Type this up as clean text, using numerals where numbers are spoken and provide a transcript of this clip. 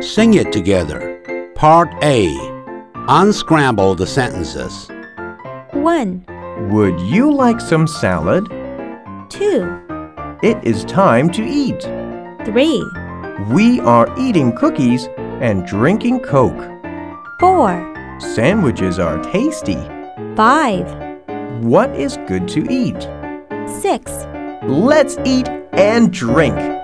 Sing it together. Part A. Unscramble the sentences. 1, Would you like some salad? 2, It is time to eat. 3, We are eating cookies and drinking Coke. 4, Sandwiches are tasty. 5, What is good to eat? 6. Let's eat and drink.